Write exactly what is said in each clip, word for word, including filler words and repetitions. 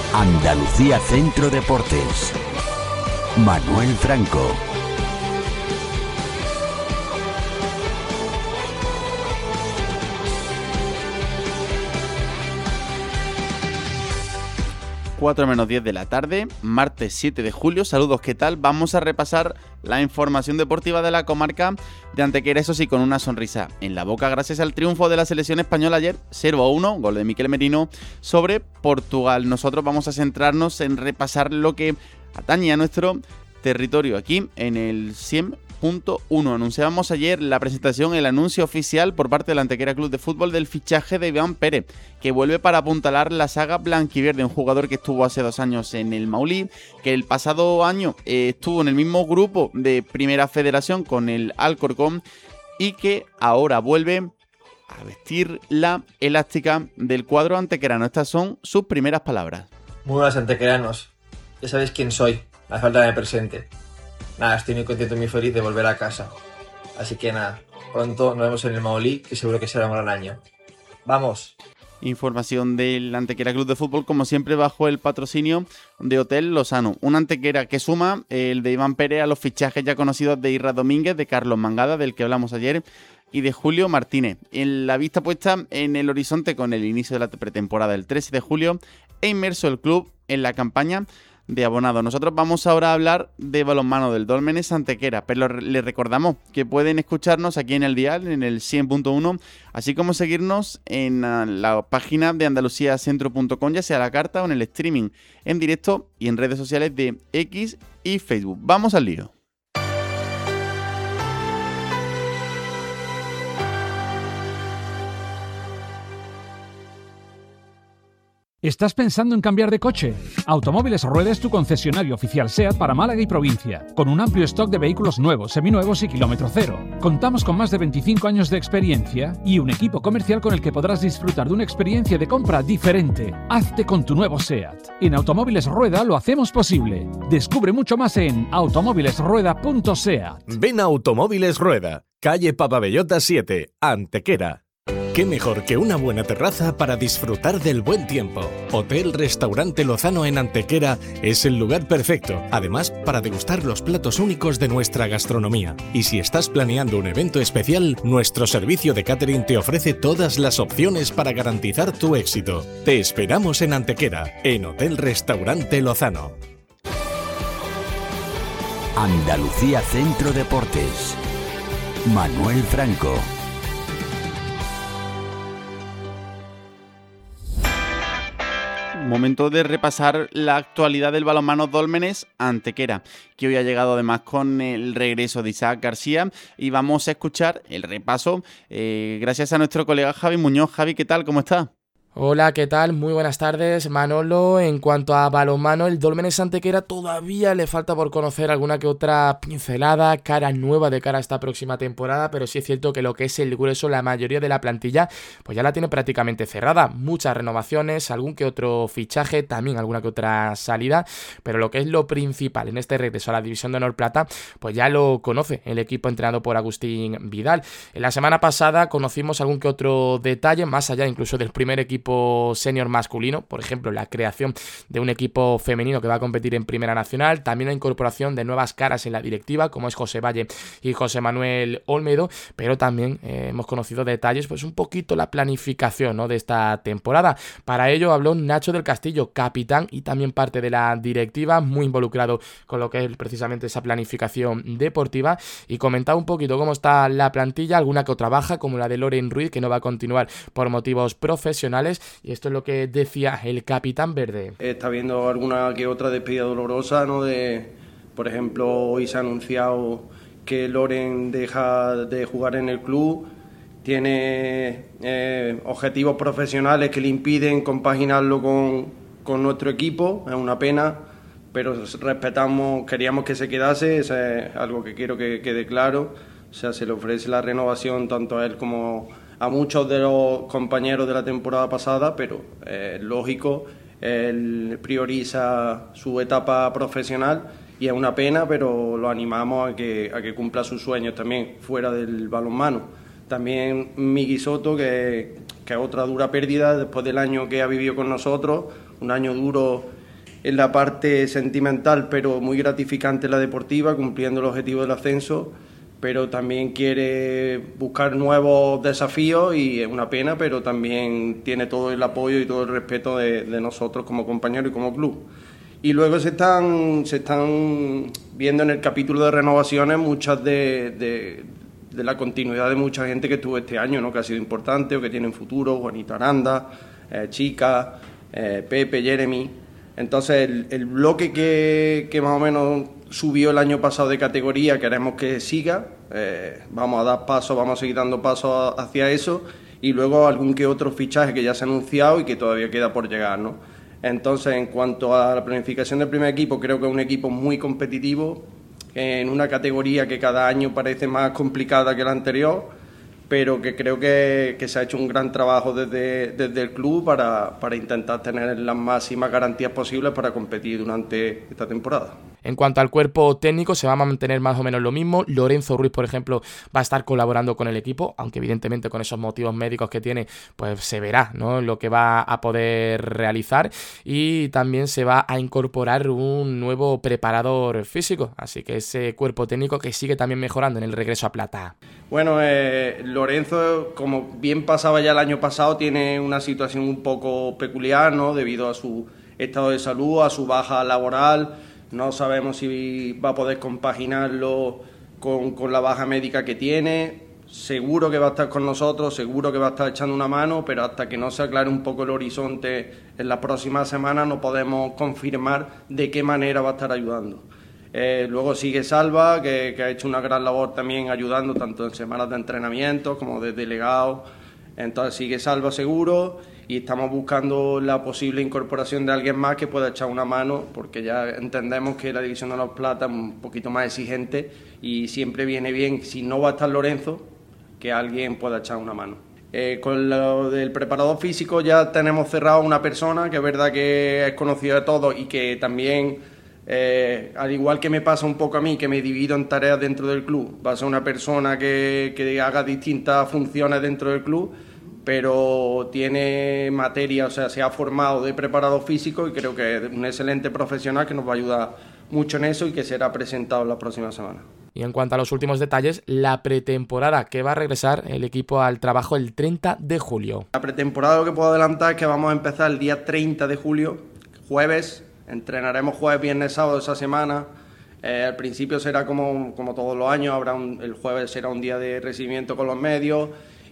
Andalucía Centro Deportes. Manuel Franco. cuatro menos diez de la tarde, martes siete de julio. Saludos, ¿qué tal? Vamos a repasar la información deportiva de la comarca de Antequera, eso sí, con una sonrisa en la boca, gracias al triunfo de la selección española ayer, cero a uno, gol de Mikel Merino sobre Portugal. Nosotros vamos a centrarnos en repasar lo que atañe a nuestro territorio aquí en el cien punto uno. Anunciábamos ayer la presentación, el anuncio oficial por parte del Antequera Club de Fútbol del fichaje de Iván Pérez, que vuelve para apuntalar la saga blanquiverde, un jugador que estuvo hace dos años en el Maulí, que el pasado año eh, estuvo en el mismo grupo de Primera Federación con el Alcorcón y que ahora vuelve a vestir la elástica del cuadro antequerano. Estas son sus primeras palabras. Muy buenas, antequeranos. Ya sabéis quién soy, la falta de presente. Nada, estoy muy contento y muy feliz de volver a casa. Así que nada, pronto nos vemos en el Maulí, que seguro que será un gran año. ¡Vamos! Información del Antequera Club de Fútbol, como siempre, bajo el patrocinio de Hotel Lozano. Un Antequera que suma el de Iván Pérez a los fichajes ya conocidos de Irra Domínguez, de Carlos Mangada, del que hablamos ayer, y de Julio Martínez. En la vista puesta en el horizonte con el inicio de la pretemporada el trece de julio e inmerso el club en la campaña de abonado. Nosotros vamos ahora a hablar de balonmano del Dólmenes Antequera, pero les recordamos que pueden escucharnos aquí en el dial, en el cien punto uno, así como seguirnos en la página de andalucía centro punto com, ya sea a la carta o en el streaming en directo y en redes sociales de X y Facebook. Vamos al lío. ¿Estás pensando en cambiar de coche? Automóviles Rueda es tu concesionario oficial SEAT para Málaga y provincia, con un amplio stock de vehículos nuevos, seminuevos y kilómetro cero. Contamos con más de veinticinco años de experiencia y un equipo comercial con el que podrás disfrutar de una experiencia de compra diferente. Hazte con tu nuevo SEAT. En Automóviles Rueda lo hacemos posible. Descubre mucho más en automóviles rueda punto seat. Ven a Automóviles Rueda, calle Papabellota siete, Antequera. ¿Qué mejor que una buena terraza para disfrutar del buen tiempo? Hotel Restaurante Lozano en Antequera es el lugar perfecto, además para degustar los platos únicos de nuestra gastronomía. Y si estás planeando un evento especial, nuestro servicio de catering te ofrece todas las opciones para garantizar tu éxito. Te esperamos en Antequera, en Hotel Restaurante Lozano. Andalucía Centro Deportes. Manuel Franco. Momento de repasar la actualidad del balonmano Dólmenes Antequera, que hoy ha llegado además con el regreso de Isaac García, y vamos a escuchar el repaso eh, gracias a nuestro colega Javi Muñoz. Javi, ¿qué tal? ¿Cómo estás? Hola, ¿qué tal? Muy buenas tardes, Manolo. En cuanto a balonmano, el Dólmenes Antequera todavía le falta por conocer alguna que otra pincelada, cara nueva de cara a esta próxima temporada, pero sí es cierto que lo que es el grueso, la mayoría de la plantilla, pues ya la tiene prácticamente cerrada. Muchas renovaciones, algún que otro fichaje, también alguna que otra salida, pero lo que es lo principal en este regreso a la División de Honor Plata, pues ya lo conoce el equipo entrenado por Agustín Vidal. En la semana pasada conocimos algún que otro detalle, más allá incluso del primer equipo senior masculino, por ejemplo, la creación de un equipo femenino que va a competir en Primera Nacional, también la incorporación de nuevas caras en la directiva, como es José Valle y José Manuel Olmedo, pero también eh, hemos conocido detalles, pues un poquito la planificación, ¿no?, de esta temporada. Para ello habló Nacho del Castillo, capitán y también parte de la directiva, muy involucrado con lo que es precisamente esa planificación deportiva, y comentaba un poquito cómo está la plantilla, alguna que otra baja, como la de Loren Ruiz, que no va a continuar por motivos profesionales. Y esto es lo que decía el capitán verde. Está habiendo alguna que otra despedida dolorosa, ¿no? De, por ejemplo, hoy se ha anunciado que Loren deja de jugar en el club, tiene eh, objetivos profesionales que le impiden compaginarlo con, con nuestro equipo, es una pena, pero respetamos, queríamos que se quedase, eso es algo que quiero que quede claro. O sea, se le ofrece la renovación tanto a él como a muchos de los compañeros de la temporada pasada, pero es eh, lógico, él prioriza su etapa profesional y es una pena, pero lo animamos a que, a que cumpla sus sueños también fuera del balonmano. También Miki Soto, que, que es otra dura pérdida después del año que ha vivido con nosotros, un año duro en la parte sentimental, pero muy gratificante en la deportiva, cumpliendo el objetivo del ascenso, pero también quiere buscar nuevos desafíos y es una pena, pero también tiene todo el apoyo y todo el respeto de, de nosotros como compañeros y como club. Y luego se están, se están viendo en el capítulo de renovaciones muchas de, de, de la continuidad de mucha gente que tuvo este año, ¿no? Que ha sido importante o que tienen futuro, Juanito Aranda, eh, Chica, eh, Pepe, Jeremy. Entonces el, el bloque que, que más o menos subió el año pasado de categoría, queremos que siga, eh, vamos a dar pasos, vamos a seguir dando pasos hacia eso, y luego algún que otro fichaje que ya se ha anunciado y que todavía queda por llegar, ¿no? Entonces, en cuanto a la planificación del primer equipo, creo que es un equipo muy competitivo, en una categoría que cada año parece más complicada que la anterior, pero que creo que, que se ha hecho un gran trabajo desde, desde el club para, para intentar tener las máximas garantías posibles para competir durante esta temporada. En cuanto al cuerpo técnico, se va a mantener más o menos lo mismo. Lorenzo Ruiz, por ejemplo, va a estar colaborando con el equipo, aunque evidentemente con esos motivos médicos que tiene, pues se verá, ¿no?, lo que va a poder realizar. Y también se va a incorporar un nuevo preparador físico, así que ese cuerpo técnico que sigue también mejorando en el regreso a Plata. Bueno, eh, Lorenzo, como bien pasaba ya el año pasado, tiene una situación un poco peculiar, ¿no?, debido a su estado de salud, a su baja laboral. No sabemos si va a poder compaginarlo con, con la baja médica que tiene. Seguro que va a estar con nosotros, seguro que va a estar echando una mano, pero hasta que no se aclare un poco el horizonte en las próximas semanas no podemos confirmar de qué manera va a estar ayudando. Eh, luego sigue Salva, que, que ha hecho una gran labor también ayudando, tanto en semanas de entrenamiento como de delegado. Entonces sigue Salva seguro, y estamos buscando la posible incorporación de alguien más que pueda echar una mano, porque ya entendemos que la división de los Plata es un poquito más exigente y siempre viene bien, si no va a estar Lorenzo, que alguien pueda echar una mano. Eh, con lo del preparador físico ya tenemos cerrado una persona que es verdad que es conocida de todos y que también, eh, al igual que me pasa un poco a mí, que me divido en tareas dentro del club, va a ser una persona que, que haga distintas funciones dentro del club, pero tiene materia, o sea, se ha formado de preparador físico y creo que es un excelente profesional que nos va a ayudar mucho en eso y que será presentado la próxima semana. Y en cuanto a los últimos detalles, la pretemporada, que va a regresar el equipo al trabajo el treinta de julio. La pretemporada, lo que puedo adelantar es que vamos a empezar el día treinta de julio, jueves, entrenaremos jueves, viernes, sábado esa semana. Eh, al principio será como, como todos los años, habrá un, el jueves será un día de recibimiento con los medios,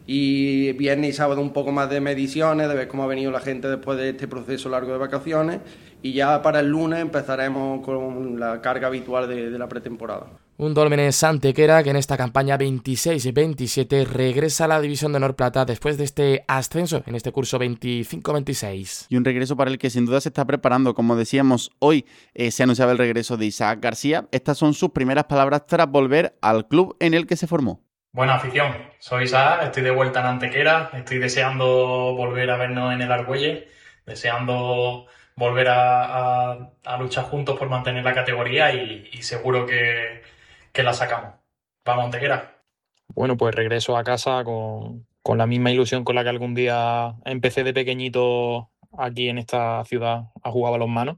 y viernes y sábado un poco más de mediciones, de ver cómo ha venido la gente después de este proceso largo de vacaciones, y ya para el lunes empezaremos con la carga habitual de, de la pretemporada. Un Dólmenes Antequera que en esta campaña veintiséis veintisiete regresa a la División de Honor Plata después de este ascenso en este curso veinticinco veintiséis. Y un regreso para el que sin duda se está preparando. Como decíamos, hoy eh, se anunciaba el regreso de Isaac García. Estas son sus primeras palabras tras volver al club en el que se formó. Buena afición, soy Isaac, estoy de vuelta en Antequera, estoy deseando volver a vernos en el Argüelles, deseando volver a, a, a luchar juntos por mantener la categoría y, y seguro que, que la sacamos. Vamos, Antequera. Bueno, pues regreso a casa con, con la misma ilusión con la que algún día empecé de pequeñito aquí en esta ciudad a jugar balonmano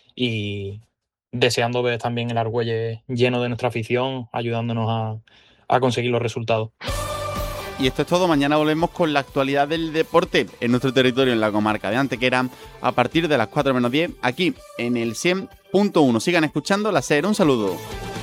y deseando ver también el Argüelles lleno de nuestra afición, ayudándonos a a conseguir los resultados. Y esto es todo. Mañana volvemos con la actualidad del deporte en nuestro territorio, en la comarca de Antequera, a partir de las cuatro menos diez, aquí en el cien punto uno. Sigan escuchando la SER. Un saludo.